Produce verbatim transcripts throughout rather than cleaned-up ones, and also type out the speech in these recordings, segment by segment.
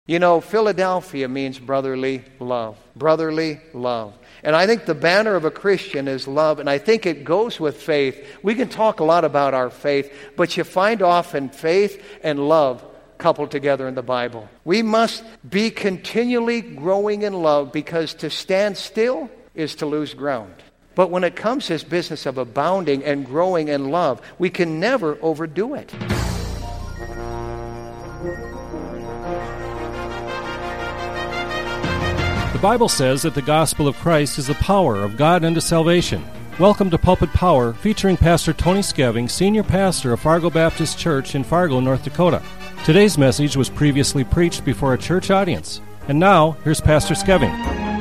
You know, Philadelphia means brotherly love. Brotherly love. And I think the banner of a Christian is love, and I think it goes with faith. We can talk a lot about our faith, but you find often faith and love coupled together in the Bible. We must be continually growing in love, because to stand still is to lose ground. But when it comes to this business of abounding and growing in love, we can never overdo it. The Bible says that the gospel of Christ is the power of God unto salvation. Welcome to Pulpit Power, featuring Pastor Tony Skeving, Senior Pastor of Fargo Baptist Church in Fargo, North Dakota. Today's message was previously preached before a church audience. And now, here's Pastor Skeving.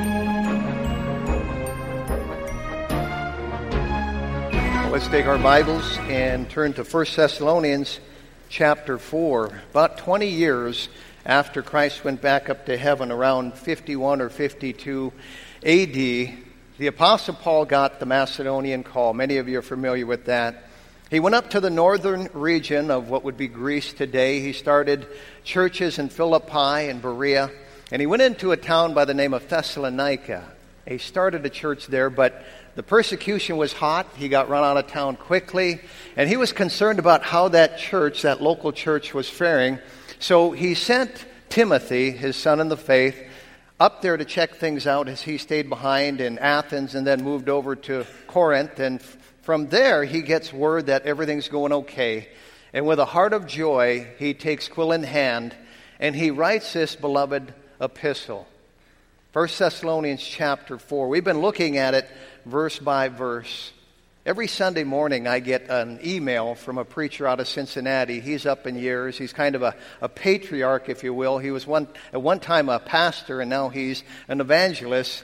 Let's take our Bibles and turn to First Thessalonians chapter four. About twenty years after Christ went back up to heaven, around fifty-one or fifty-two A D, the Apostle Paul got the Macedonian call. Many of you are familiar with that. He went up to the northern region of what would be Greece today. He started churches in Philippi and Berea, and he went into a town by the name of Thessalonica. He started a church there, but the persecution was hot. He got run out of town quickly, and he was concerned about how that church, that local church, was faring. So he sent Timothy, his son in the faith, up there to check things out as he stayed behind in Athens and then moved over to Corinth. And from there, he gets word that everything's going okay. And with a heart of joy, he takes quill in hand and he writes this beloved epistle. First Thessalonians chapter four. We've been looking at it verse by verse. Every Sunday morning I get an email from a preacher out of Cincinnati. He's up in years. He's kind of a, a patriarch, if you will. He was one at one time a pastor, and now he's an evangelist.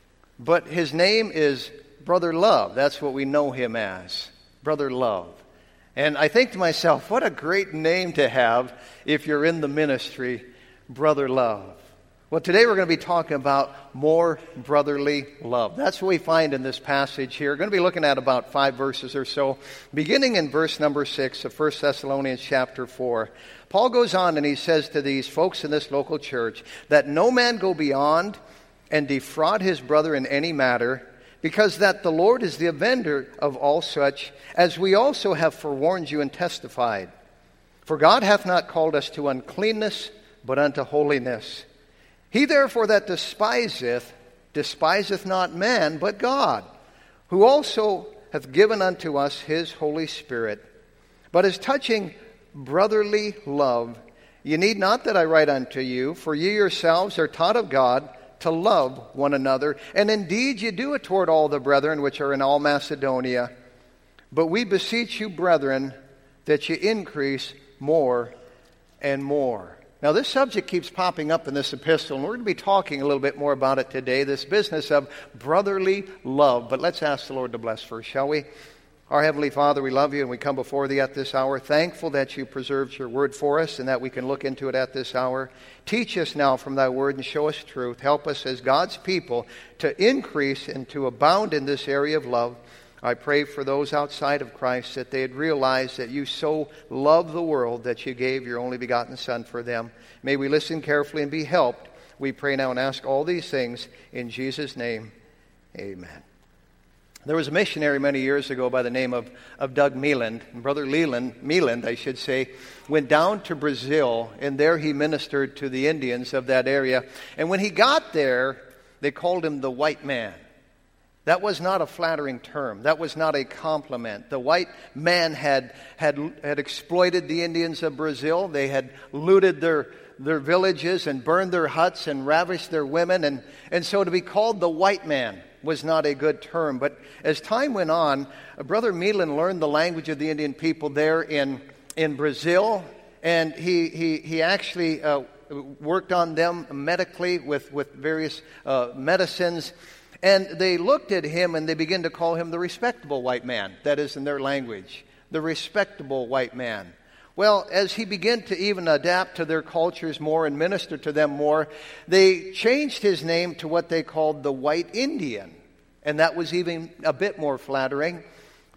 But his name is Brother Love. That's what we know him as, Brother Love. And I think to myself, what a great name to have if you're in the ministry, Brother Love. Well, today we're going to be talking about more brotherly love. That's what we find in this passage here. We're going to be looking at about five verses or so, beginning in verse number six of First Thessalonians chapter four. Paul goes on and he says to these folks in this local church that no man go beyond and defraud his brother in any matter, because that the Lord is the avenger of all such, as we also have forewarned you and testified. For God hath not called us to uncleanness, but unto holiness. He therefore that despiseth, despiseth not man, but God, who also hath given unto us his Holy Spirit. But as touching brotherly love, ye need not that I write unto you, for ye yourselves are taught of God to love one another, and indeed ye do it toward all the brethren which are in all Macedonia. But we beseech you, brethren, that ye increase more and more. Now, this subject keeps popping up in this epistle, and we're going to be talking a little bit more about it today, this business of brotherly love. But let's ask the Lord to bless first, shall we? Our Heavenly Father, we love you, and we come before thee at this hour, thankful that you preserved your word for us and that we can look into it at this hour. Teach us now from thy word and show us truth. Help us as God's people to increase and to abound in this area of love. I pray for those outside of Christ that they'd realize that you so love the world that you gave your only begotten Son for them. May we listen carefully and be helped. We pray now and ask all these things in Jesus' name. Amen. There was a missionary many years ago by the name of, of Doug Meeland. And Brother Leland, Meeland, I should say, went down to Brazil, and there he ministered to the Indians of that area. And when he got there, they called him the white man. That was not a flattering term. That was not a compliment. The white man had had had exploited the Indians of Brazil. They had looted their their villages and burned their huts and ravished their women. And, and so to be called the white man was not a good term. But as time went on, Brother Meeland learned the language of the Indian people there in, in Brazil. And he, he, he actually uh, worked on them medically with, with various uh, medicines. And they looked at him and they began to call him the respectable white man. That is in their language, the respectable white man. Well, as he began to even adapt to their cultures more and minister to them more, they changed his name to what they called the White Indian. And that was even a bit more flattering.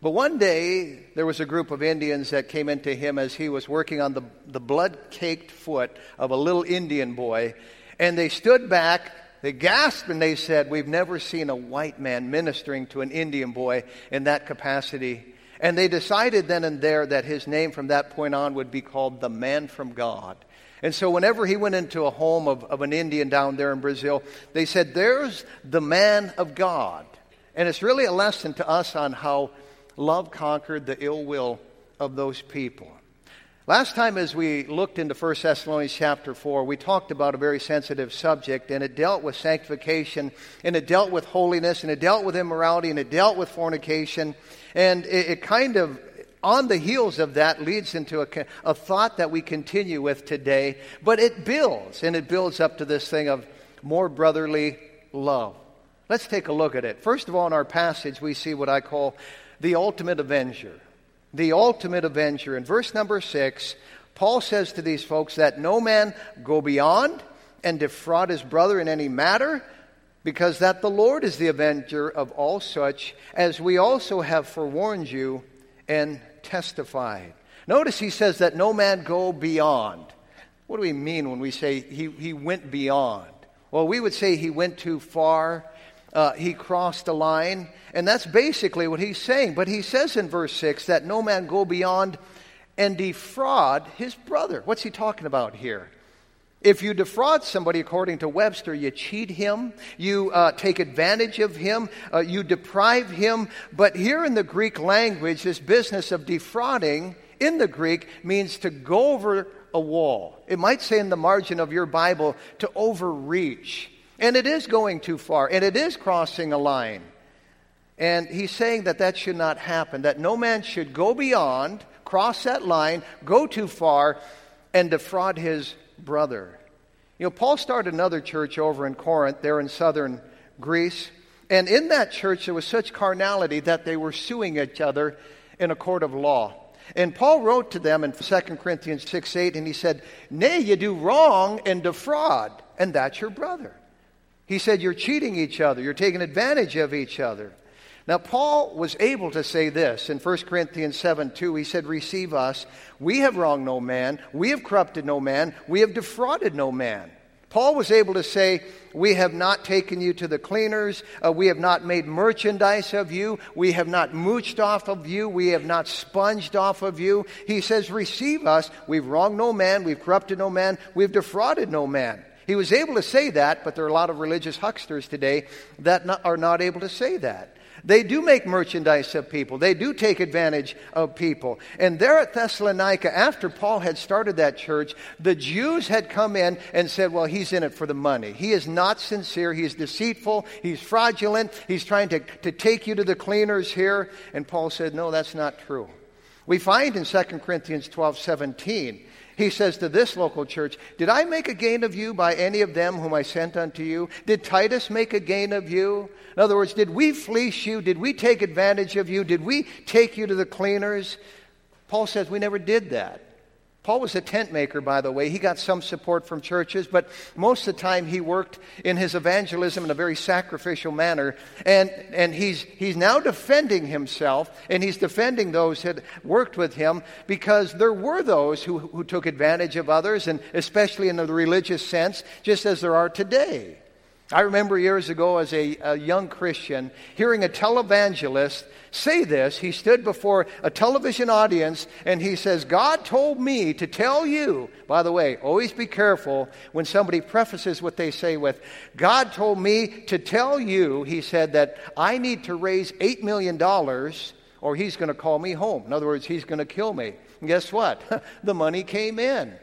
But one day, there was a group of Indians that came into him as he was working on the, the blood-caked foot of a little Indian boy. And they stood back, they gasped, and they said, "We've never seen a white man ministering to an Indian boy in that capacity." And they decided then and there that his name from that point on would be called the Man from God. And so whenever he went into a home of, of an Indian down there in Brazil, they said, "There's the Man of God." And it's really a lesson to us on how love conquered the ill will of those people. Last time as we looked into First Thessalonians chapter four, we talked about a very sensitive subject, and it dealt with sanctification, and it dealt with holiness, and it dealt with immorality, and it dealt with fornication. And it, it kind of, on the heels of that, leads into a, a thought that we continue with today. But it builds, and it builds up to this thing of more brotherly love. Let's take a look at it. First of all, in our passage, we see what I call the ultimate avenger. The ultimate avenger. In verse number six, Paul says to these folks that no man go beyond and defraud his brother in any matter, because that the Lord is the avenger of all such, as we also have forewarned you and testified. Notice he says that no man go beyond. What do we mean when we say he, he went beyond? Well, we would say he went too far. Uh, he crossed a line, and that's basically what he's saying. But he says in verse six that no man go beyond and defraud his brother. What's he talking about here? If you defraud somebody, according to Webster, you cheat him, you uh, take advantage of him, uh, you deprive him. But here in the Greek language, this business of defrauding in the Greek means to go over a wall. It might say in the margin of your Bible to overreach. And it is going too far, and it is crossing a line. And he's saying that that should not happen, that no man should go beyond, cross that line, go too far, and defraud his brother. You know, Paul started another church over in Corinth, there in southern Greece. And in that church, there was such carnality that they were suing each other in a court of law. And Paul wrote to them in Second Corinthians six eight, and he said, "Nay, you do wrong and defraud, and that's your brother." He said, you're cheating each other. You're taking advantage of each other. Now, Paul was able to say this in First Corinthians seven two. He said, "Receive us. We have wronged no man. We have corrupted no man. We have defrauded no man." Paul was able to say, "We have not taken you to the cleaners. Uh, we have not made merchandise of you. We have not mooched off of you. We have not sponged off of you." He says, "Receive us. We've wronged no man. We've corrupted no man. We've defrauded no man." He was able to say that, but there are a lot of religious hucksters today that not, are not able to say that. They do make merchandise of people. They do take advantage of people. And there at Thessalonica, after Paul had started that church, the Jews had come in and said, well, he's in it for the money. He is not sincere. He's deceitful. He's fraudulent. He's trying to, to take you to the cleaners here. And Paul said, no, that's not true. We find in Second Corinthians twelve seventeen, he says to this local church, "Did I make a gain of you by any of them whom I sent unto you? Did Titus make a gain of you?" In other words, did we fleece you? Did we take advantage of you? Did we take you to the cleaners? Paul says we never did that. Paul was a tent maker, by the way. He got some support from churches, but most of the time he worked in his evangelism in a very sacrificial manner. And, and he's, he's now defending himself, and he's defending those who had worked with him, because there were those who, who took advantage of others, and especially in the religious sense, just as there are today. I remember years ago as a, a young Christian hearing a televangelist say this. He stood before a television audience and he says, "God told me to tell you," by the way, always be careful when somebody prefaces what they say with, "God told me to tell you," he said, "that I need to raise eight million dollars or he's going to call me home." In other words, he's going to kill me. And guess what? The money came in.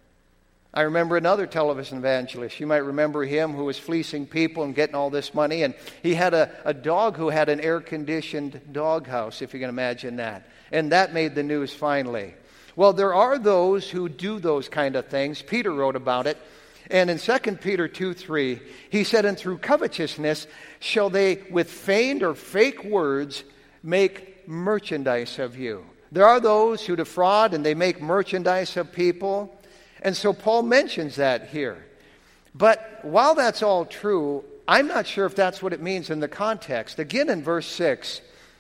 I remember another television evangelist. You might remember him, who was fleecing people and getting all this money. And he had a, a dog who had an air-conditioned doghouse, if you can imagine that. And that made the news finally. Well, there are those who do those kind of things. Peter wrote about it. And in Second Peter two three, he said, "And through covetousness shall they with feigned or fake words make merchandise of you." There are those who defraud and they make merchandise of people. And so Paul mentions that here. But while that's all true, I'm not sure if that's what it means in the context. Again, in verse six,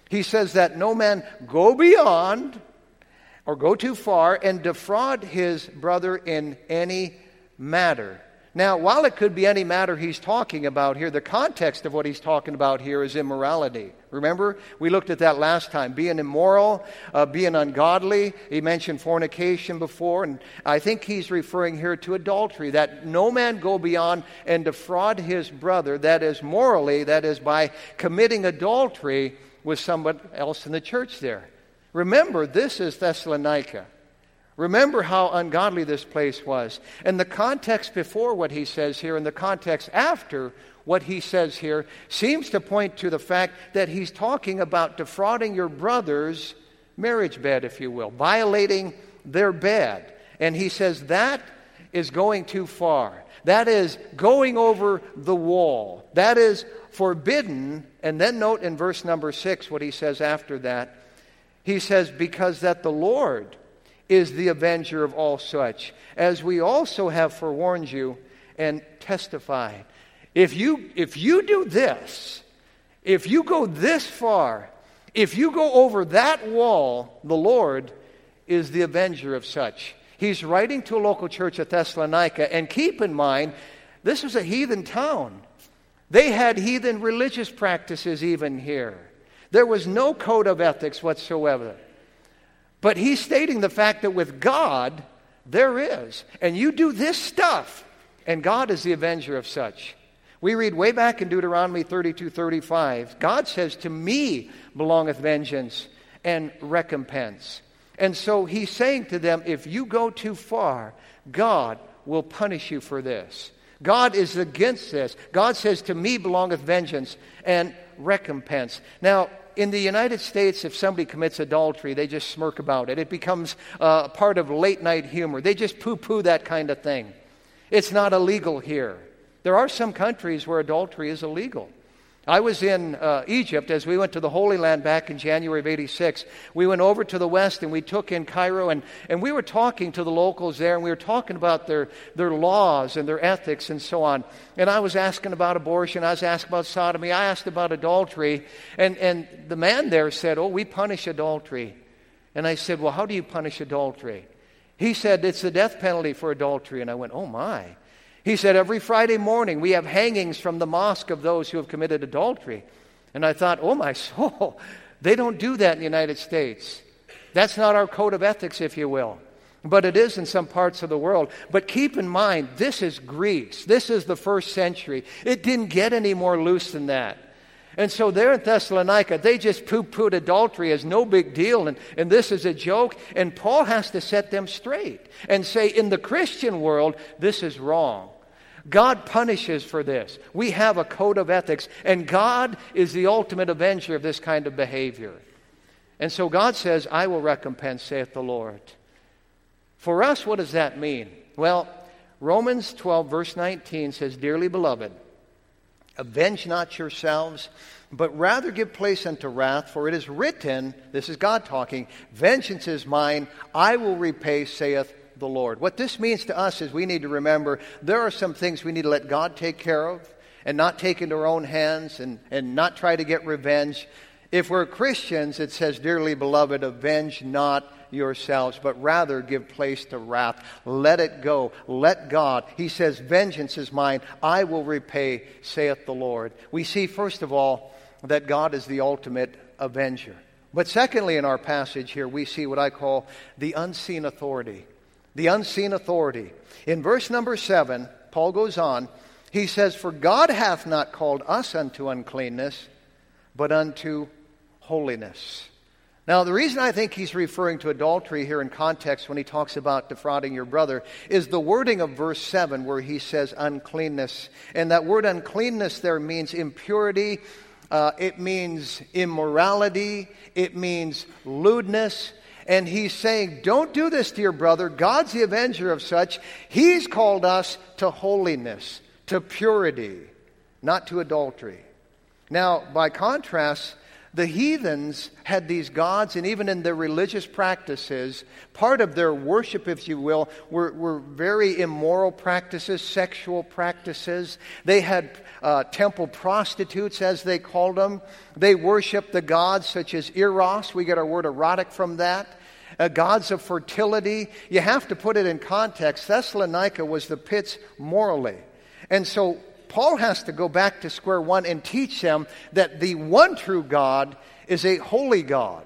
He says that no man go beyond or go too far and defraud his brother in any matter. Now, while it could be any matter he's talking about here, the context of what he's talking about here is immorality. Remember, we looked at that last time. Being immoral, uh, being ungodly. He mentioned fornication before, and I think he's referring here to adultery, that no man go beyond and defraud his brother, that is morally, that is by committing adultery with someone else in the church there. Remember, this is Thessalonica. Remember how ungodly this place was. And the context before what he says here and the context after what he says here seems to point to the fact that he's talking about defrauding your brother's marriage bed, if you will, violating their bed. And he says that is going too far. That is going over the wall. That is forbidden. And then note in verse number six what he says after that. He says, because that the Lord is the avenger of all such, as we also have forewarned you and testified. If you, if you do this, if you go this far, if you go over that wall, the Lord is the avenger of such. He's writing to a local church at Thessalonica, and keep in mind, this was a heathen town. They had heathen religious practices even here. There was no code of ethics whatsoever. But he's stating the fact that with God, there is. And you do this stuff, and God is the avenger of such. We read way back in Deuteronomy thirty-two thirty-five, God says, to me belongeth vengeance and recompense. And so he's saying to them, if you go too far, God will punish you for this. God is against this. God says, to me belongeth vengeance and recompense. Now, in the United States, if somebody commits adultery, they just smirk about it. It becomes uh, part of late-night humor. They just poo-poo that kind of thing. It's not illegal here. There are some countries where adultery is illegal. I was in uh, Egypt as we went to the Holy Land back in January of eighty-six. We went over to the west and we took in Cairo, and, and we were talking to the locals there, and we were talking about their, their laws and their ethics and so on. And I was asking about abortion. I was asking about sodomy. I asked about adultery. And, and the man there said, oh, we punish adultery. And I said, well, how do you punish adultery? He said, it's the death penalty for adultery. And I went, oh, my. He said, every Friday morning we have hangings from the mosque of those who have committed adultery. And I thought, oh my soul, they don't do that in the United States. That's not our code of ethics, if you will. But it is in some parts of the world. But keep in mind, this is Greece. This is the first century. It didn't get any more loose than that. And so there in Thessalonica, they just poo-pooed adultery as no big deal, and, and this is a joke. And Paul has to set them straight and say, in the Christian world, this is wrong. God punishes for this. We have a code of ethics, and God is the ultimate avenger of this kind of behavior. And so God says, I will recompense, saith the Lord. For us, what does that mean? Well, Romans twelve, verse nineteen says, dearly beloved, avenge not yourselves, but rather give place unto wrath, for it is written, this is God talking, vengeance is mine, I will repay, saith the Lord. What this means to us is we need to remember there are some things we need to let God take care of and not take into our own hands and, and not try to get revenge. If we're Christians, it says, dearly beloved, avenge not yourselves, but rather give place to wrath. Let it go. Let God. He says, vengeance is mine. I will repay, saith the Lord. We see, first of all, that God is the ultimate avenger. But secondly, in our passage here, we see what I call the unseen authority. The unseen authority. In verse number seven, Paul goes on. He says, for God hath not called us unto uncleanness, but unto holiness. Now, the reason I think he's referring to adultery here in context when he talks about defrauding your brother is the wording of verse seven where he says uncleanness. And that word uncleanness there means impurity. Uh, it means immorality. It means lewdness. And he's saying, don't do this to your brother. God's the avenger of such. He's called us to holiness, to purity, not to adultery. Now, by contrast, The heathens had these gods, and even in their religious practices, part of their worship, if you will, were, were very immoral practices, sexual practices. They had uh, temple prostitutes, as they called them. They worshiped the gods such as Eros. We get our word erotic from that. Uh, gods of fertility. You have to put it in context. Thessalonica was the pits morally. And so Paul has to go back to square one and teach them that the one true God is a holy God.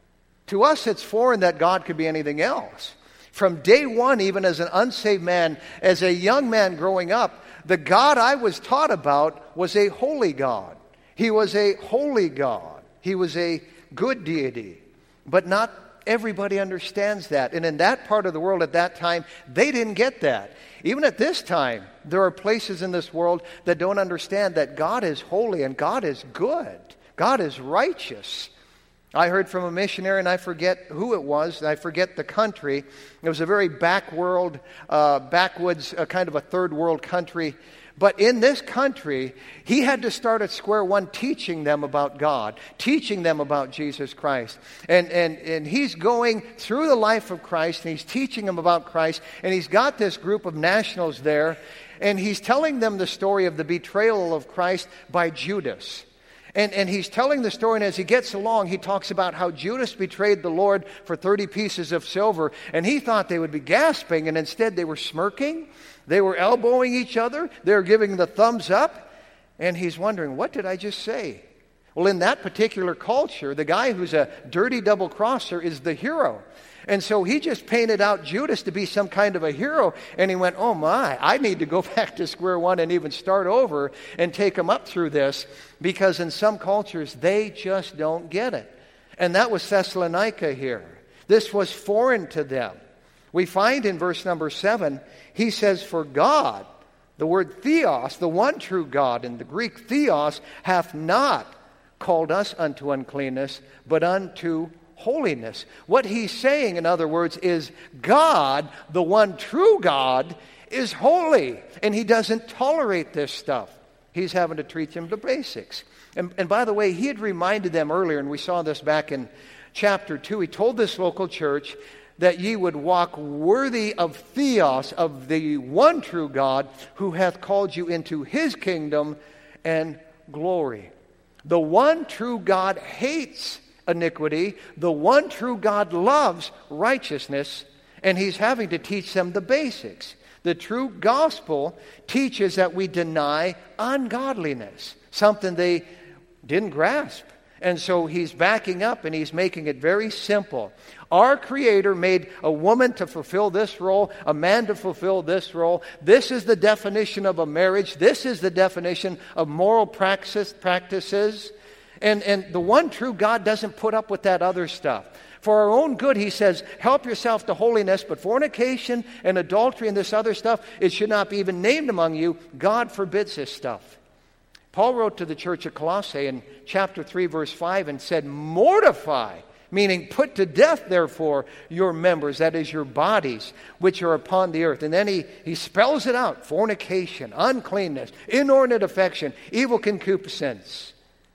To us, it's foreign that God could be anything else. From day one, even as an unsaved man, as a young man growing up, the God I was taught about was a holy God. He was a holy God. He was a good deity. But not everybody understands that. And in that part of the world at that time, they didn't get that. Even at this time, there are places in this world that don't understand that God is holy and God is good. God is righteous. I heard from a missionary, and I forget who it was, and I forget the country. It was a very back world, uh, backwoods, uh, kind of a third world country. But in this country, he had to start at square one teaching them about God, teaching them about Jesus Christ. And, and, and he's going through the life of Christ, and he's teaching them about Christ, and he's got this group of nationals there, and he's telling them the story of the betrayal of Christ by Judas. And, and he's telling the story, and as he gets along, he talks about how Judas betrayed the Lord for thirty pieces of silver, and he thought they would be gasping, and instead they were smirking. They were elbowing each other. They were giving the thumbs up. And he's wondering, what did I just say? Well, in that particular culture, the guy who's a dirty double-crosser is the hero. And so he just painted out Judas to be some kind of a hero. And he went, oh my, I need to go back to square one and even start over and take him up through this. Because in some cultures, they just don't get it. And that was Thessalonica here. This was foreign to them. We find in verse number seven, he says, for God, the word theos, the one true God, in the Greek theos, hath not called us unto uncleanness, but unto holiness. What he's saying, in other words, is God, the one true God, is holy, and he doesn't tolerate this stuff. He's having to teach them the basics. And, and by the way, he had reminded them earlier, and we saw this back in chapter two, he told this local church that ye would walk worthy of theos, of the one true God, who hath called you into his kingdom and glory. The one true God hates iniquity. The one true God loves righteousness, and he's having to teach them the basics. The true gospel teaches that we deny ungodliness, something they didn't grasp. And so he's backing up and he's making it very simple. Our Creator made a woman to fulfill this role, a man to fulfill this role. This is the definition of a marriage. This is the definition of moral practice, practices. And, and the one true God doesn't put up with that other stuff. For our own good, he says, help yourself to holiness, but fornication and adultery and this other stuff, it should not be even named among you. God forbids this stuff. Paul wrote to the church of Colossae in chapter three, verse five, and said, mortify, meaning put to death, therefore, your members, that is, your bodies, which are upon the earth. And then he, he spells it out: fornication, uncleanness, inordinate affection, evil concupiscence.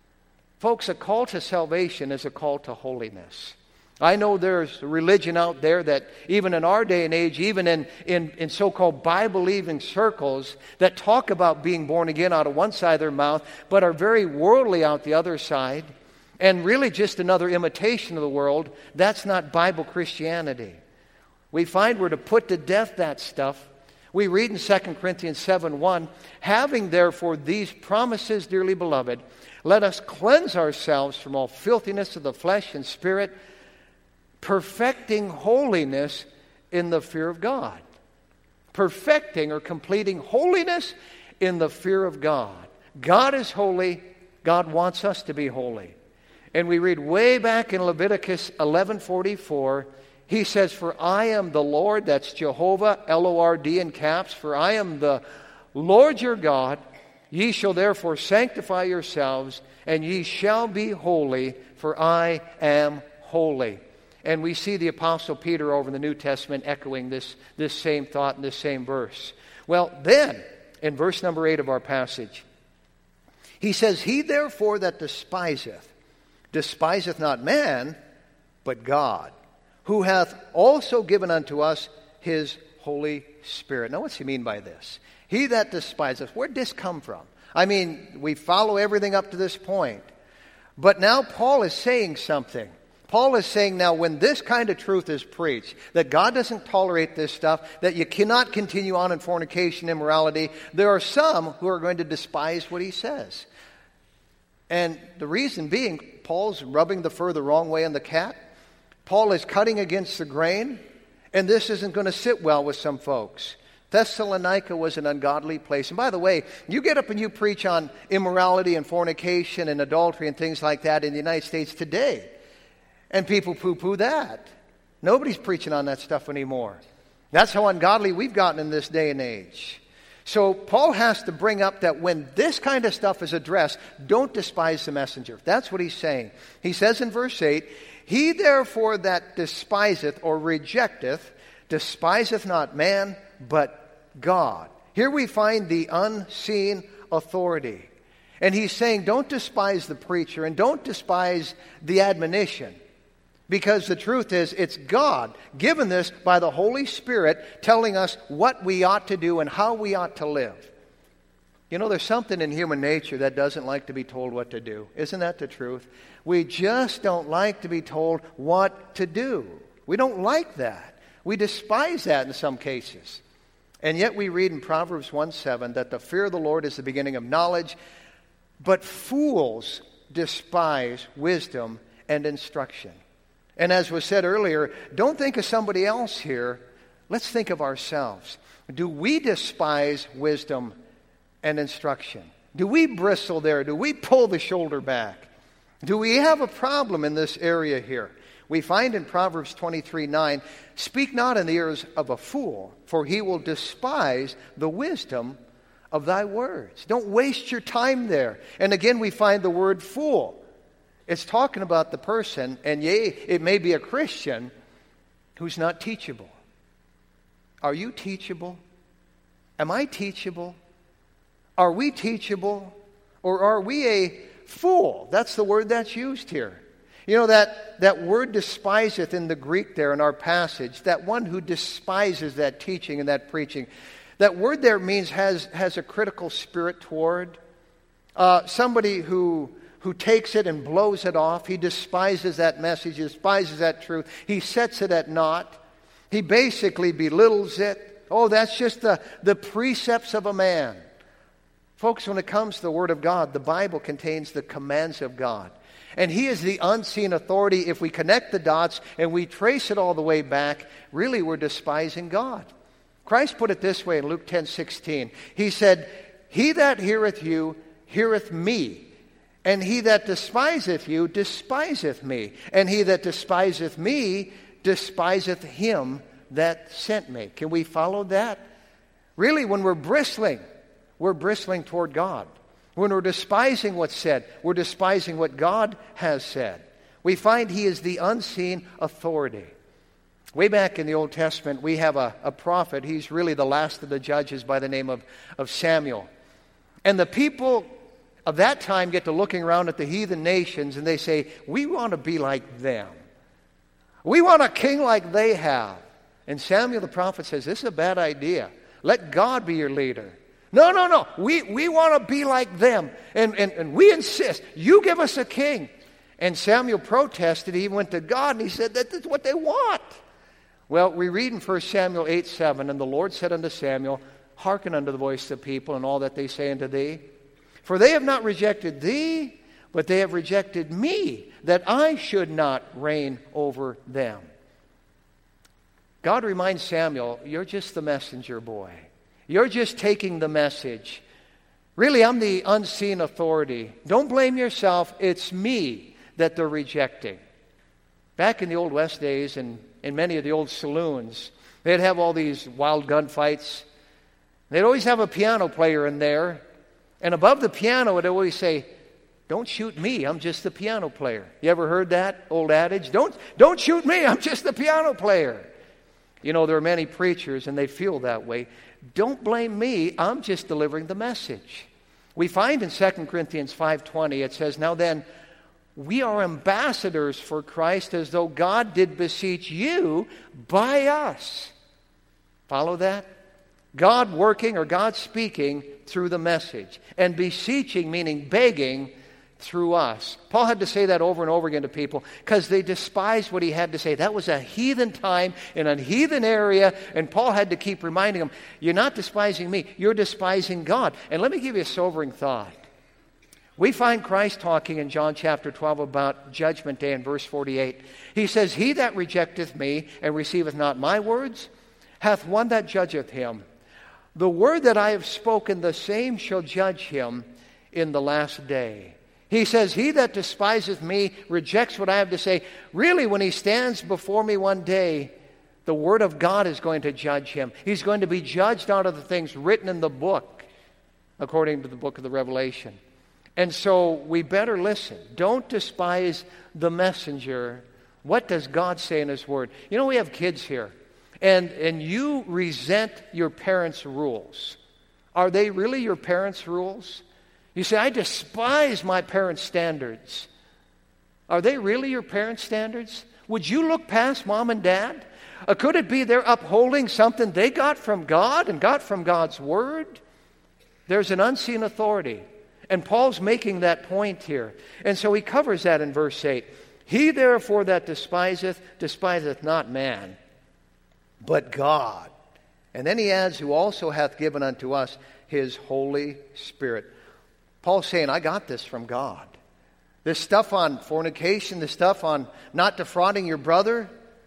Folks, a call to salvation is a call to holiness. I know there's a religion out there that even in our day and age, even in, in, in so-called Bible-believing circles, that talk about being born again out of one side of their mouth, but are very worldly out the other side, and really just another imitation of the world. That's not Bible Christianity. We find we're to put to death that stuff. We read in Second Corinthians seven one, having therefore these promises, dearly beloved, let us cleanse ourselves from all filthiness of the flesh and spirit, perfecting holiness in the fear of God. Perfecting or completing holiness in the fear of God. God is holy. God wants us to be holy. And we read way back in Leviticus eleven forty-four, he says, for I am the Lord, that's Jehovah, L O R D in caps, for I am the Lord your God. Ye shall therefore sanctify yourselves, and ye shall be holy, for I am holy. And we see the Apostle Peter over in the New Testament echoing this, this same thought in this same verse. Well, then, in verse number eight of our passage, he says, he therefore that despiseth despiseth not man, but God, who hath also given unto us his Holy Spirit. Now, what's he mean by this? He that despiseth, where'd this come from? I mean, we follow everything up to this point. But now Paul is saying something. Paul is saying now when this kind of truth is preached, that God doesn't tolerate this stuff, that you cannot continue on in fornication, immorality, there are some who are going to despise what he says. And the reason being, Paul's rubbing the fur the wrong way on the cat. Paul is cutting against the grain, and this isn't going to sit well with some folks. Thessalonica was an ungodly place. And by the way, you get up and you preach on immorality and fornication and adultery and things like that in the United States today. And people poo-poo that. Nobody's preaching on that stuff anymore. That's how ungodly we've gotten in this day and age. So Paul has to bring up that when this kind of stuff is addressed, don't despise the messenger. That's what he's saying. He says in verse eight, he therefore that despiseth or rejecteth, despiseth not man, but God. Here we find the unseen authority. And he's saying don't despise the preacher and don't despise the admonition. Because the truth is, it's God given this by the Holy Spirit telling us what we ought to do and how we ought to live. You know, there's something in human nature that doesn't like to be told what to do. Isn't that the truth? We just don't like to be told what to do. We don't like that. We despise that in some cases. And yet we read in Proverbs one seven that the fear of the Lord is the beginning of knowledge, but fools despise wisdom and instruction. And as was said earlier, don't think of somebody else here. Let's think of ourselves. Do we despise wisdom and instruction? Do we bristle there? Do we pull the shoulder back? Do we have a problem in this area here? We find in Proverbs twenty-three nine, speak not in the ears of a fool, for he will despise the wisdom of thy words. Don't waste your time there. And again, we find the word fool. It's talking about the person, and yea, it may be a Christian who's not teachable. Are you teachable? Am I teachable? Are we teachable? Or are we a fool? That's the word that's used here. You know, that, that word despiseth in the Greek there in our passage, that one who despises that teaching and that preaching, that word there means has, has a critical spirit toward. Uh, somebody who... who takes it and blows it off. He despises that message, he despises that truth. He sets it at naught. He basically belittles it. Oh, that's just the, the precepts of a man. Folks, when it comes to the Word of God, the Bible contains the commands of God. And He is the unseen authority. If we connect the dots and we trace it all the way back, really we're despising God. Christ put it this way in Luke ten sixteen. He said, he that heareth you, heareth me. And he that despiseth you, despiseth me. And he that despiseth me, despiseth him that sent me. Can we follow that? Really, when we're bristling, we're bristling toward God. When we're despising what's said, we're despising what God has said. We find He is the unseen authority. Way back in the Old Testament, we have a, a prophet. He's really the last of the judges by the name of, of Samuel. And the people of that time get to looking around at the heathen nations and they say, we want to be like them. We want a king like they have. And Samuel the prophet says, this is a bad idea. Let God be your leader. No, no, no. We, we want to be like them. And, and, and we insist, you give us a king. And Samuel protested. He went to God and he said, that's what they want. Well, we read in First Samuel eight seven, and the Lord said unto Samuel, hearken unto the voice of the people and all that they say unto thee. For they have not rejected thee, but they have rejected me, that I should not reign over them. God reminds Samuel, you're just the messenger boy. You're just taking the message. Really, I'm the unseen authority. Don't blame yourself. It's me that they're rejecting. Back in the Old West days, and in many of the old saloons, they'd have all these wild gunfights. They'd always have a piano player in there. And above the piano, it would always say, don't shoot me, I'm just the piano player. You ever heard that old adage? Don't, don't shoot me, I'm just the piano player. You know, there are many preachers, and they feel that way. Don't blame me, I'm just delivering the message. We find in Second Corinthians five twenty, it says, now then, We are ambassadors for Christ, as though God did beseech you by us. Follow that? God working or God speaking through the message. And beseeching, meaning begging, through us. Paul had to say that over and over again to people because they despised what he had to say. That was a heathen time in a heathen area, and Paul had to keep reminding them, you're not despising me, you're despising God. And let me give you a sobering thought. We find Christ talking in John chapter twelve about judgment day in verse forty-eight. He says, he that rejecteth me and receiveth not my words hath one that judgeth him. The word that I have spoken, the same shall judge him in the last day. He says, he that despiseth me, rejects what I have to say. Really, when he stands before me one day, the word of God is going to judge him. He's going to be judged out of the things written in the book, according to the book of the Revelation. And so we better listen. Don't despise the messenger. What does God say in his word? You know, we have kids here, and, and you resent your parents' rules. Are they really your parents' rules? You say, I despise my parents' standards. Are they really your parents' standards? Would you look past mom and dad? Uh, could it be they're upholding something they got from God and got from God's word? There's an unseen authority. And Paul's making that point here. And so he covers that in verse eight. He therefore that despiseth, despiseth not man, but God. And then he adds, who also hath given unto us his Holy Spirit. Paul's saying, I got this from God. This stuff on fornication, this stuff on not defrauding your brother,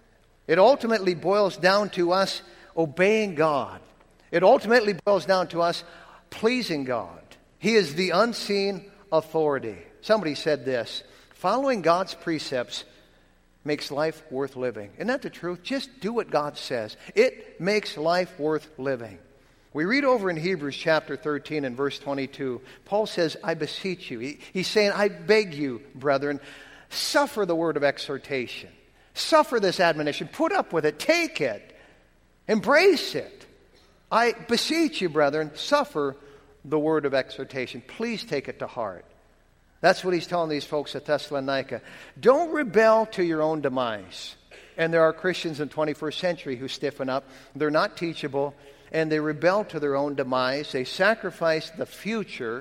it ultimately boils down to us obeying God. It ultimately boils down to us pleasing God. He is the unseen authority. Somebody said this, following God's precepts makes life worth living. Isn't that the truth? Just do what God says. It makes life worth living. We read over in Hebrews chapter thirteen and verse twenty-two, Paul says, I beseech you. He, he's saying, I beg you, brethren, suffer the word of exhortation. Suffer this admonition. Put up with it. Take it. Embrace it. I beseech you, brethren, suffer the word of exhortation. Please take it to heart. That's what he's telling these folks at Thessalonica. Don't rebel to your own demise. And there are Christians in the twenty-first century who stiffen up. They're not teachable. And they rebel to their own demise. They sacrifice the future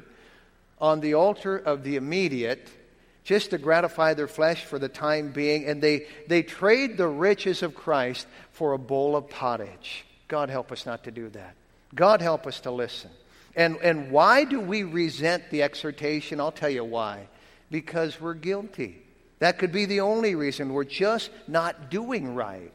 on the altar of the immediate just to gratify their flesh for the time being. And they, they trade the riches of Christ for a bowl of pottage. God help us not to do that. God help us to listen. And, and why do we resent the exhortation? I'll tell you why. Because we're guilty. That could be the only reason. We're just not doing right.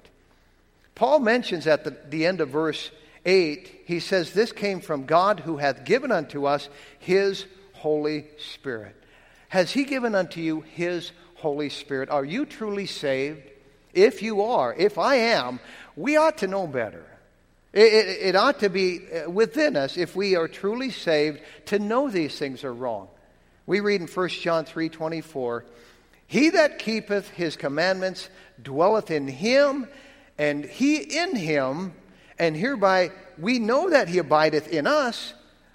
Paul mentions at the, the end of verse eight, he says, this came from God who hath given unto us his Holy Spirit. Has he given unto you his Holy Spirit? Are you truly saved? If you are, if I am, we ought to know better. It, it, it ought to be within us, if we are truly saved, to know these things are wrong. We read in First John three twenty-four, he that keepeth his commandments dwelleth in him, and he in him. And hereby we know that he abideth in us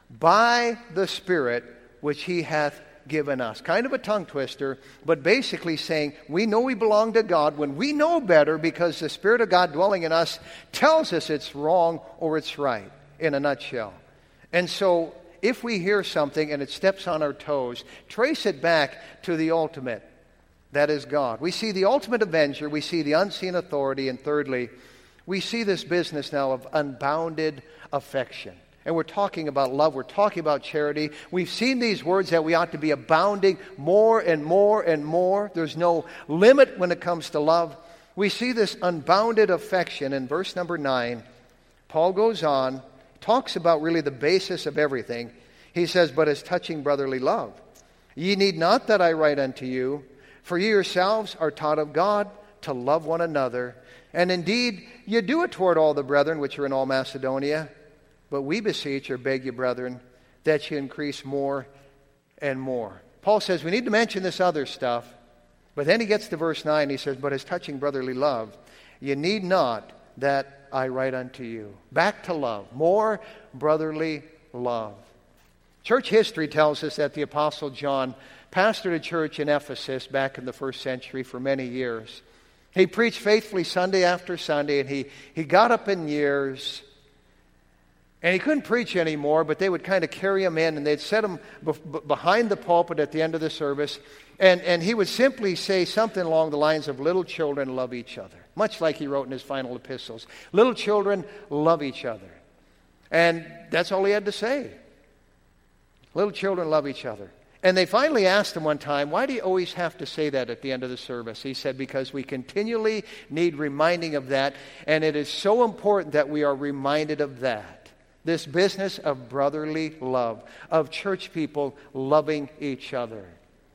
by the Spirit which he hath given us. Kind of a tongue twister, but basically saying we know we belong to God when we know better because the Spirit of God dwelling in us tells us it's wrong or it's right, in a nutshell. And so if we hear something and it steps on our toes, trace it back to the ultimate. That is God. We see the ultimate avenger. We see the unseen authority. And thirdly, we see this business now of unbounded affection. And we're talking about love. We're talking about charity. We've seen these words that we ought to be abounding more and more and more. There's no limit when it comes to love. We see this unbounded affection in verse number nine. Paul goes on, talks about really the basis of everything. He says, but as touching brotherly love, ye need not that I write unto you, for ye yourselves are taught of God to love one another. And indeed, you do it toward all the brethren which are in all Macedonia. But we beseech or beg you, brethren, that you increase more and more. Paul says we need to mention this other stuff. But then he gets to verse nine. He says, but as touching brotherly love, you need not that I write unto you. Back to love. More brotherly love. Church history tells us that the Apostle John pastored a church in Ephesus back in the first century for many years. He preached faithfully Sunday after Sunday, and he, he got up in years, and he couldn't preach anymore, but they would kind of carry him in, and they'd set him b- behind the pulpit at the end of the service, and, and he would simply say something along the lines of, little children love each other, much like he wrote in his final epistles. Little children love each other. And that's all he had to say. Little children love each other. And they finally asked him one time, why do you always have to say that at the end of the service? He said, because we continually need reminding of that, and it is so important that we are reminded of that. This business of brotherly love, of church people loving each other.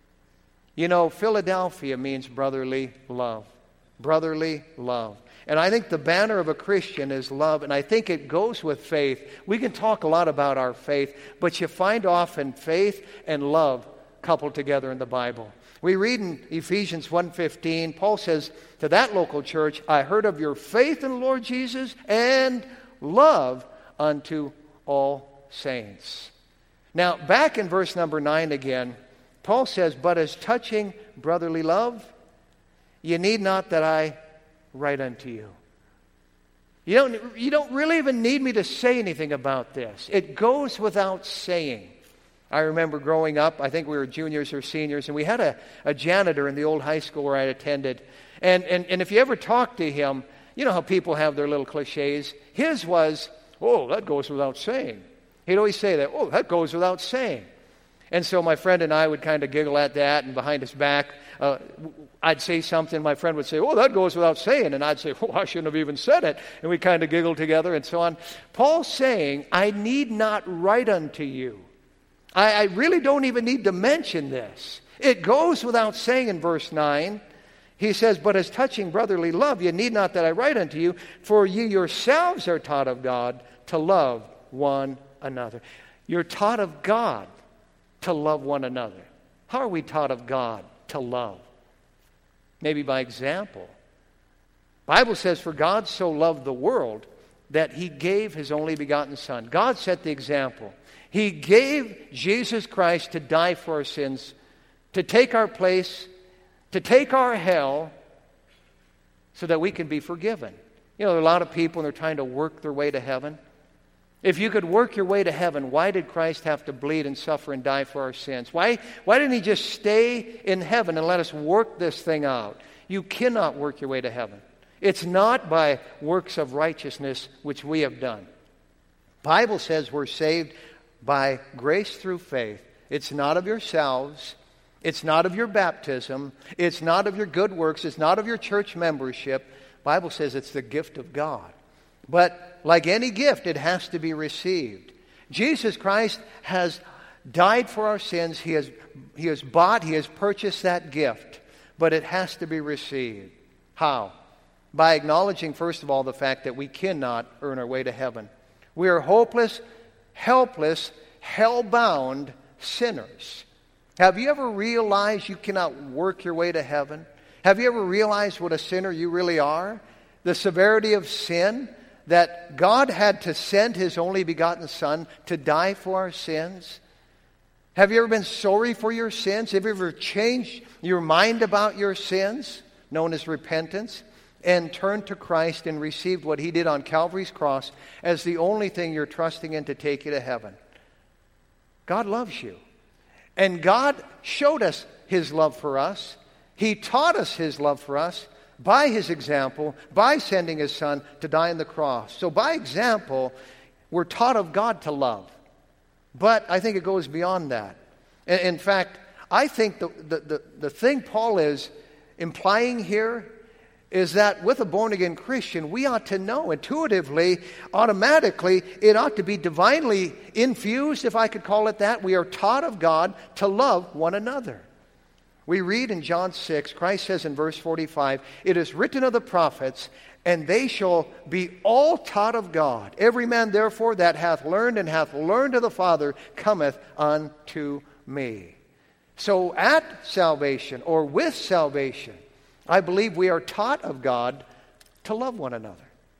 You know, Philadelphia means brotherly love. Brotherly love. And I think the banner of a Christian is love, and I think it goes with faith. We can talk a lot about our faith, but you find often faith and love coupled together in the Bible. We read in Ephesians one fifteen, Paul says to that local church, I heard of your faith in the Lord Jesus and love unto all saints. Now, back in verse number nine again, Paul says, but as touching brotherly love, you need not that I write unto you. You don't, you don't really even need me to say anything about this. It goes without saying. I remember growing up, I think we were juniors or seniors, and we had a, a janitor in the old high school where I attended. And, and, and if you ever talked to him, you know how people have their little cliches. His was, oh, that goes without saying. He'd always say that, oh, that goes without saying. And so my friend and I would kind of giggle at that, and behind his back, uh, I'd say something, my friend would say, oh, that goes without saying, and I'd say, oh, I shouldn't have even said it, and we kind of giggle together and so on. Paul's saying, I need not write unto you. I, I really don't even need to mention this. It goes without saying in verse nine. He says, but as touching brotherly love, you need not that I write unto you, for you yourselves are taught of God to love one another. You're taught of God to love one another. How are we taught of God to love? Maybe by example. The Bible says, for God so loved the world that he gave his only begotten Son. God set the example. He gave Jesus Christ to die for our sins, to take our place, to take our hell, so that we can be forgiven. You know, there are a lot of people and they're trying to work their way to heaven. If you could work your way to heaven, why did Christ have to bleed and suffer and die for our sins? Why, why didn't he just stay in heaven and let us work this thing out? You cannot work your way to heaven. It's not by works of righteousness which we have done. The Bible says we're saved by grace through faith. It's not of yourselves. It's not of your baptism. It's not of your good works. It's not of your church membership. The Bible says it's the gift of God. But like any gift, it has to be received. Jesus Christ has died for our sins. He has, he has bought, he has purchased that gift. But it has to be received. How? By acknowledging, first of all, the fact that we cannot earn our way to heaven. We are hopeless, helpless, hell-bound sinners. Have you ever realized you cannot work your way to heaven? Have you ever realized what a sinner you really are? The severity of sin? That God had to send his only begotten Son to die for our sins? Have you ever been sorry for your sins? Have you ever changed your mind about your sins, known as repentance, and turned to Christ and received what he did on Calvary's cross as the only thing you're trusting in to take you to heaven? God loves you. And God showed us his love for us. He taught us his love for us by his example, by sending his Son to die on the cross. So by example, we're taught of God to love. But I think it goes beyond that. In fact, I think the, the, the, the thing Paul is implying here is that with a born-again Christian, we ought to know intuitively, automatically, it ought to be divinely infused, if I could call it that. We are taught of God to love one another. We read in John six, Christ says in verse forty-five, it is written of the prophets, and they shall be all taught of God. Every man therefore that hath learned and hath learned of the Father cometh unto me. So at salvation, or with salvation, I believe we are taught of God to love one another.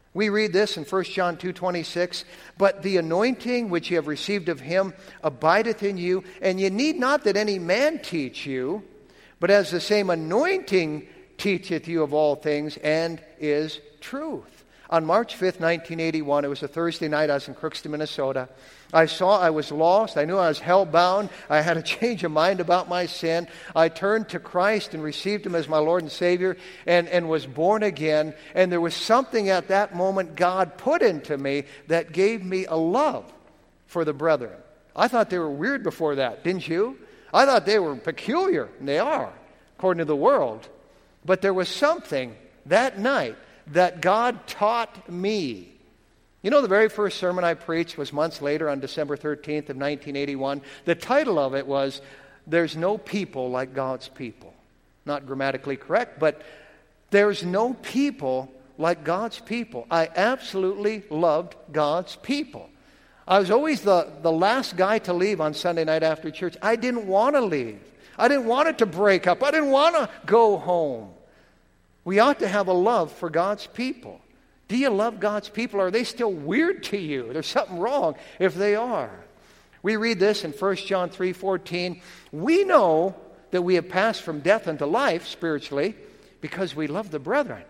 We read this in First John two twenty-six, but the anointing which ye have received of him abideth in you, and ye need not that any man teach you, but as the same anointing teacheth you of all things, and is truth. On March fifth, nineteen eighty-one, it was a Thursday night, I was in Crookston, Minnesota. I saw I was lost. I knew I was hell-bound. I had a change of mind about my sin. I turned to Christ and received him as my Lord and Savior and, and was born again. And there was something at that moment God put into me that gave me a love for the brethren. I thought they were weird before that, didn't you? I thought they were peculiar, and they are, according to the world. But there was something that night that God taught me. You know, the very first sermon I preached was months later on December thirteenth of nineteen eighty-one. The title of it was, There's No People Like God's People. Not grammatically correct, but there's no people like God's people. I absolutely loved God's people. I was always the, the last guy to leave on Sunday night after church. I didn't want to leave. I didn't want it to break up. I didn't want to go home. We ought to have a love for God's people. Do you love God's people? Are they still weird to you? There's something wrong if they are. We read this in First John three fourteen. We know that we have passed from death unto life spiritually because we love the brethren.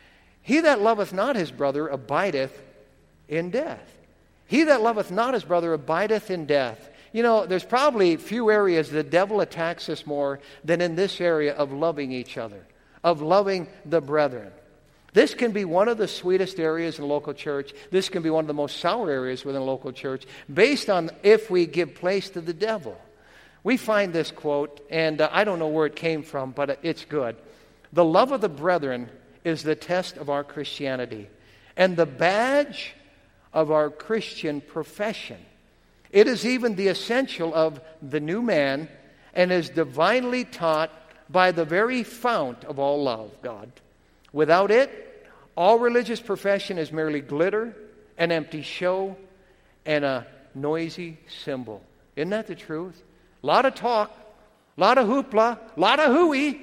He that loveth not his brother abideth in death. He that loveth not his brother abideth in death. You know, there's probably few areas the devil attacks us more than in this area of loving each other, of loving the brethren. This can be one of the sweetest areas in a local church. This can be one of the most sour areas within a local church, based on if we give place to the devil. We find this quote, and uh, I don't know where it came from, but it's good. The love of the brethren is the test of our Christianity and the badge of our Christian profession. It is even the essential of the new man and is divinely taught by the very fount of all love, God. Without it, all religious profession is merely glitter, an empty show, and a noisy symbol. Isn't that the truth? A lot of talk, a lot of hoopla, a lot of hooey,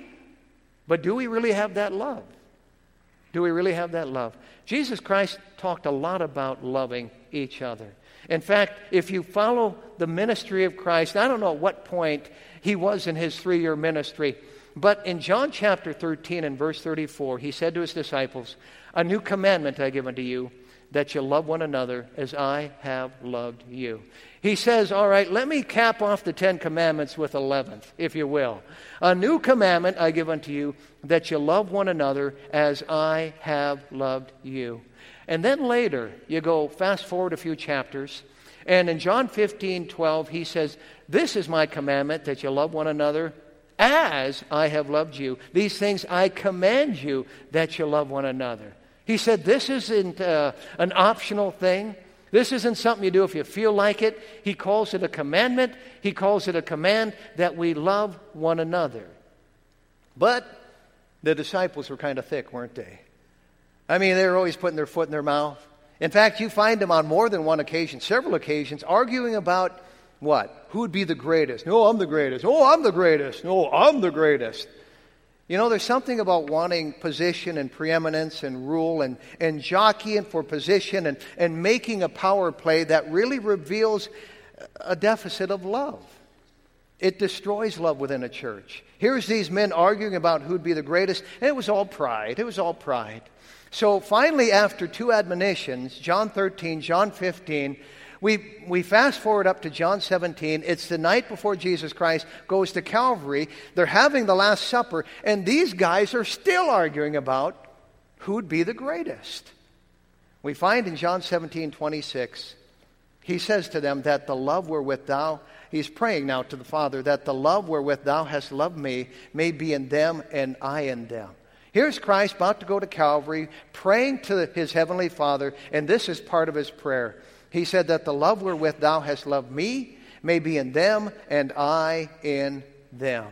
but do we really have that love? Do we really have that love? Jesus Christ talked a lot about loving each other. In fact, if you follow the ministry of Christ, I don't know at what point he was in his three-year ministry, but in John chapter thirteen and verse thirty-four, he said to his disciples, a new commandment I give unto you, that you love one another as I have loved you. He says, all right, let me cap off the Ten Commandments with eleventh, if you will. A new commandment I give unto you, that you love one another as I have loved you. And then later, you go fast forward a few chapters, and in John fifteen twelve, he says, this is my commandment, that you love one another as I have loved you. These things I command you, that you love one another. He said this isn't uh, an optional thing. This isn't something you do if you feel like it. He calls it a commandment. He calls it a command that we love one another. But the disciples were kind of thick, weren't they? I mean, they were always putting their foot in their mouth. In fact, you find them on more than one occasion, several occasions, arguing about what? Who would be the greatest? No, I'm the greatest. Oh, I'm the greatest. No, I'm the greatest. You know, there's something about wanting position and preeminence and rule and, and jockeying for position and, and making a power play that really reveals a deficit of love. It destroys love within a church. Here's these men arguing about who'd be the greatest, and it was all pride. It was all pride. So finally, after two admonitions, John thirteen, John fifteen, We we fast forward up to John seventeen. It's the night before Jesus Christ goes to Calvary. They're having the Last Supper, and these guys are still arguing about who'd be the greatest. We find in John seventeen twenty-six, he says to them that the love wherewith thou, he's praying now to the Father, that the love wherewith thou hast loved me may be in them and I in them. Here's Christ about to go to Calvary, praying to his heavenly Father, and this is part of his prayer. He said that the love wherewith thou hast loved me may be in them and I in them.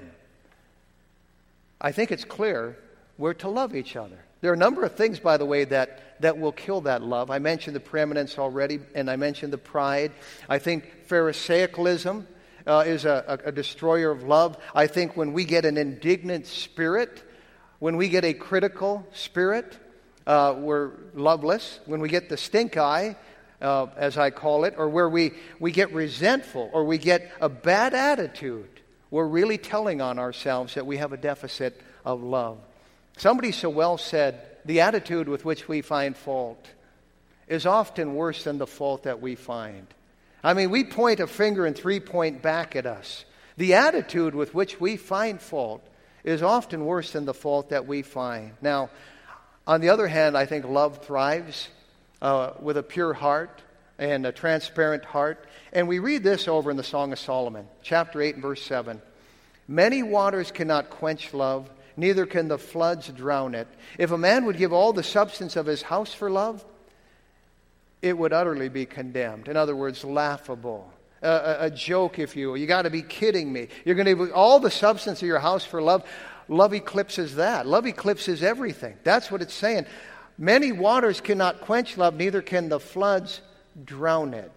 I think it's clear we're to love each other. There are a number of things, by the way, that, that will kill that love. I mentioned the preeminence already, and I mentioned the pride. I think Pharisaicalism uh, is a, a, a destroyer of love. I think when we get an indignant spirit, when we get a critical spirit, uh, we're loveless, when we get the stink eye, uh, as I call it, or where we, we get resentful or we get a bad attitude, we're really telling on ourselves that we have a deficit of love. Somebody so well said, the attitude with which we find fault is often worse than the fault that we find. I mean, we point a finger and three point back at us. The attitude with which we find fault is often worse than the fault that we find. Now, on the other hand, I think love thrives uh, with a pure heart and a transparent heart. And we read this over in the Song of Solomon, chapter eight and verse seven. Many waters cannot quench love, neither can the floods drown it. If a man would give all the substance of his house for love, it would utterly be condemned. In other words, laughable. A, a, a joke, if you will. You got to be kidding me. You're going to give all the substance of your house for love. Love eclipses that. Love eclipses everything. That's what it's saying. Many waters cannot quench love, neither can the floods drown it.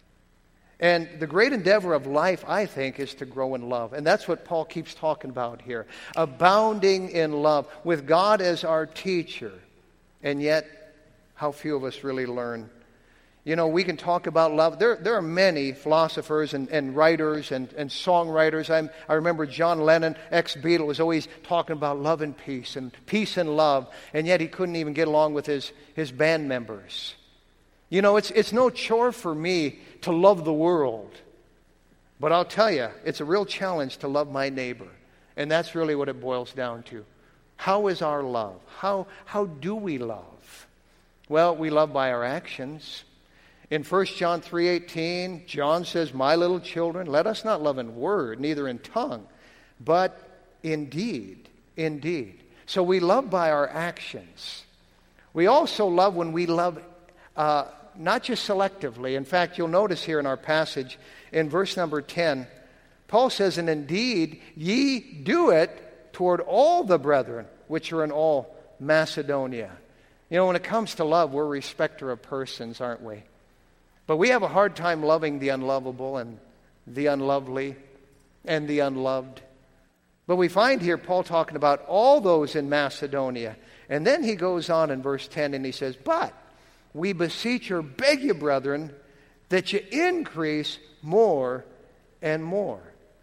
And the great endeavor of life, I think, is to grow in love. And that's what Paul keeps talking about here. Abounding in love, with God as our teacher. And yet, how few of us really learn. You know, we can talk about love. There, there are many philosophers and, and writers and, and songwriters. I'm, I remember John Lennon, ex-Beatle, was always talking about love and peace and peace and love. And yet he couldn't even get along with his, his band members. You know, it's, it's no chore for me to love the world. But I'll tell you, it's a real challenge to love my neighbor. And that's really what it boils down to. How is our love? How, how do we love? Well, we love by our actions. In First John three eighteen, John says, "My little children, let us not love in word, neither in tongue, but in deed." Indeed. So we love by our actions. We also love when we love uh, not just selectively. In fact, you'll notice here in our passage, in verse number ten, Paul says, "And indeed, ye do it toward all the brethren which are in all Macedonia." You know, when it comes to love, we're a respecter of persons, aren't we? But we have a hard time loving the unlovable and the unlovely and the unloved. But we find here Paul talking about all those in Macedonia. And then he goes on in verse ten and he says, "But we beseech or beg you, brethren, that you increase more and more."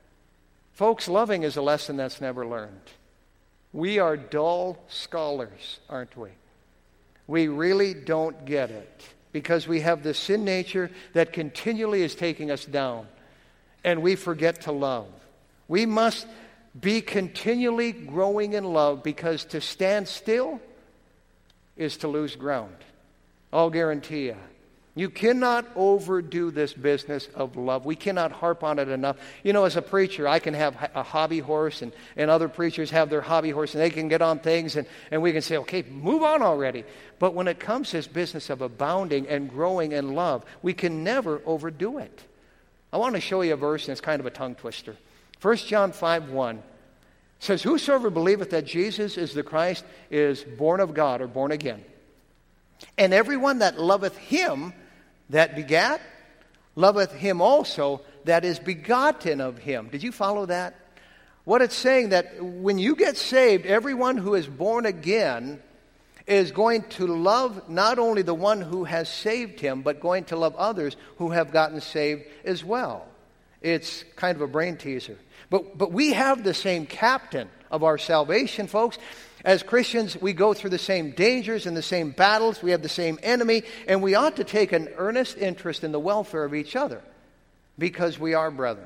Folks, loving is a lesson that's never learned. We are dull scholars, aren't we? We really don't get it. Because we have the sin nature that continually is taking us down. And we forget to love. We must be continually growing in love, because to stand still is to lose ground. I'll guarantee you. You cannot overdo this business of love. We cannot harp on it enough. You know, as a preacher, I can have a hobby horse, and, and other preachers have their hobby horse, and they can get on things, and, and we can say, okay, move on already. But when it comes to this business of abounding and growing in love, we can never overdo it. I want to show you a verse, and it's kind of a tongue twister. First John five one says, "Whosoever believeth that Jesus is the Christ is born of God," or born again. "And everyone that loveth him that begat, loveth him also that is begotten of him." Did you follow that? What it's saying, that when you get saved, everyone who is born again is going to love not only the one who has saved him, but going to love others who have gotten saved as well. It's kind of a brain teaser. But, but we have the same captain of our salvation, folks. As Christians, we go through the same dangers and the same battles. We have the same enemy. And we ought to take an earnest interest in the welfare of each other, because we are brethren.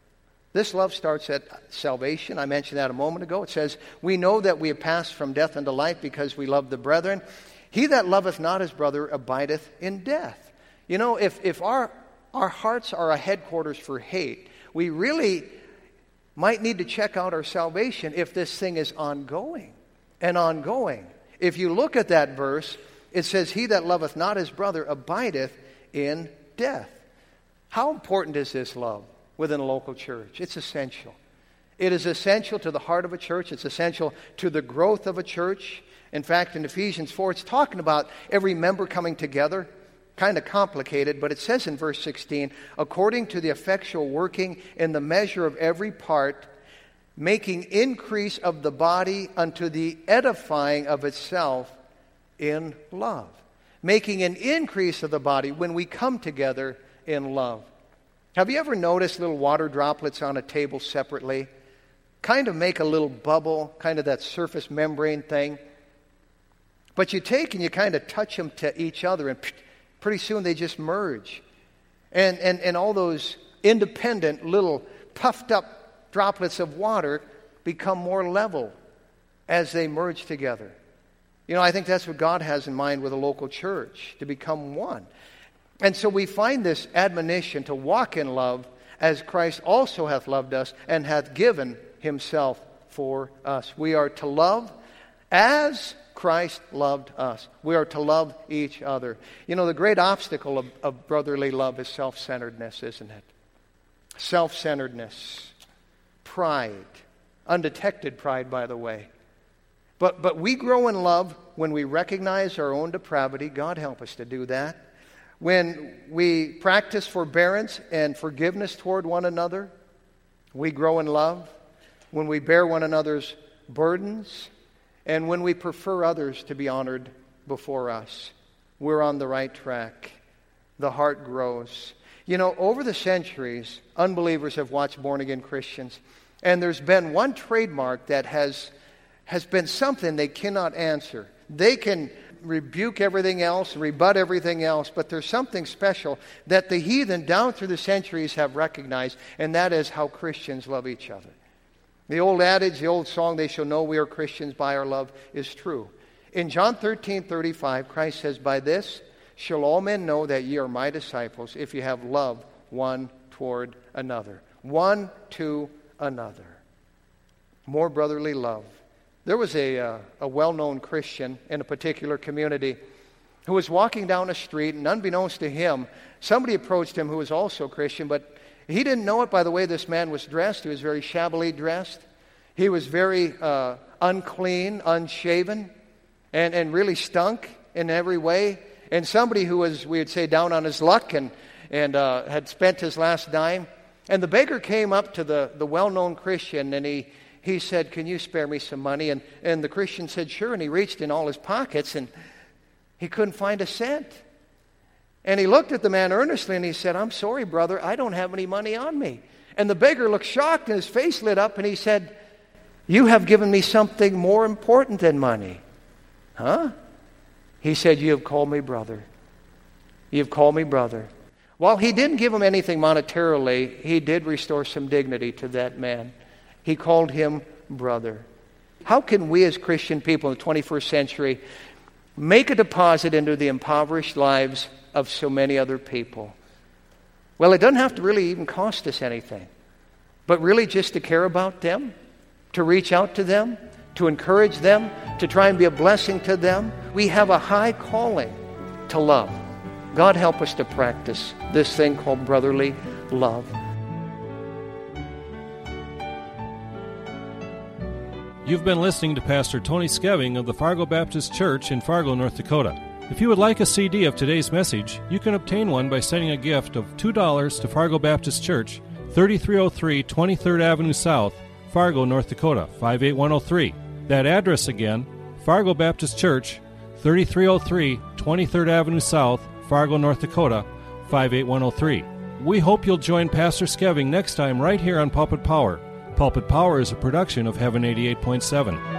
This love starts at salvation. I mentioned that a moment ago. It says, "We know that we have passed from death unto life, because we love the brethren. He that loveth not his brother abideth in death." You know, if, if our, our hearts are a headquarters for hate, we really might need to check out our salvation if this thing is ongoing. And ongoing. If you look at that verse, it says, "He that loveth not his brother abideth in death." How important is this love within a local church? It's essential. It is essential to the heart of a church. It's essential to the growth of a church. In fact, in Ephesians four, it's talking about every member coming together. Kind of complicated, but it says in verse sixteen, "According to the effectual working in the measure of every part, making increase of the body unto the edifying of itself in love. Making an increase of the body when we come together in love. Have you ever noticed little water droplets on a table separately? Kind of make a little bubble, kind of that surface membrane thing. But you take and you kind of touch them to each other, and pretty soon they just merge. And, and, and all those independent little puffed up droplets of water become more level as they merge together. You know, I think that's what God has in mind with a local church, to become one. And so we find this admonition to walk in love as Christ also hath loved us and hath given himself for us. We are to love as Christ loved us. We are to love each other. You know, the great obstacle of, of brotherly love is self-centeredness, isn't it? Self-centeredness, pride, undetected pride, by the way. But but we grow in love when we recognize our own depravity. God help us to do that. When we practice forbearance and forgiveness toward one another, we grow in love. When we bear one another's burdens, and when we prefer others to be honored before us, we're on the right track. The heart grows. You know, over the centuries, unbelievers have watched born-again Christians, and there's been one trademark that has has been something they cannot answer. They can rebuke everything else, rebut everything else, but there's something special that the heathen down through the centuries have recognized, and that is how Christians love each other. The old adage, the old song, they shall know we are Christians by our love, is true. In John thirteen thirty-five, Christ says, by this shall all men know that ye are my disciples, if you have love one toward another. One to another. More brotherly love. There was a, uh, a well-known Christian in a particular community who was walking down a street, and unbeknownst to him, somebody approached him who was also Christian, but he didn't know it by the way this man was dressed. He was very shabbily dressed. He was very uh, unclean, unshaven, and, and really stunk in every way. And somebody who was, we would say, down on his luck and, and uh, had spent his last dime. And the beggar came up to the, the well-known Christian, and he He said, can you spare me some money? And, and the Christian said, sure. And he reached in all his pockets, and he couldn't find a cent. And he looked at the man earnestly, and he said, I'm sorry, brother, I don't have any money on me. And the beggar looked shocked, and his face lit up, and he said, you have given me something more important than money. Huh? He said, you have called me brother. You have called me brother. While he didn't give him anything monetarily, he did restore some dignity to that man. He called him brother. How can we as Christian people in the twenty-first century make a deposit into the impoverished lives of so many other people? Well, it doesn't have to really even cost us anything, but really just to care about them, to reach out to them, to encourage them, to try and be a blessing to them. We have a high calling to love. God help us to practice this thing called brotherly love. You've been listening to Pastor Tony Skeving of the Fargo Baptist Church in Fargo, North Dakota. If you would like a C D of today's message, you can obtain one by sending a gift of two dollars to Fargo Baptist Church, thirty-three oh three twenty-third Avenue South, Fargo, North Dakota, five eight one oh three. That address again, Fargo Baptist Church, thirty-three oh three twenty-third Avenue South, Fargo, North Dakota, five eight one oh three. We hope you'll join Pastor Skeving next time right here on Pulpit Power. Pulpit Power is a production of Heaven eighty-eight point seven.